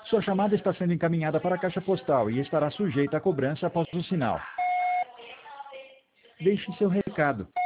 Sua chamada está sendo encaminhada para a caixa postal e estará sujeita à cobrança após o sinal. Deixe seu recado.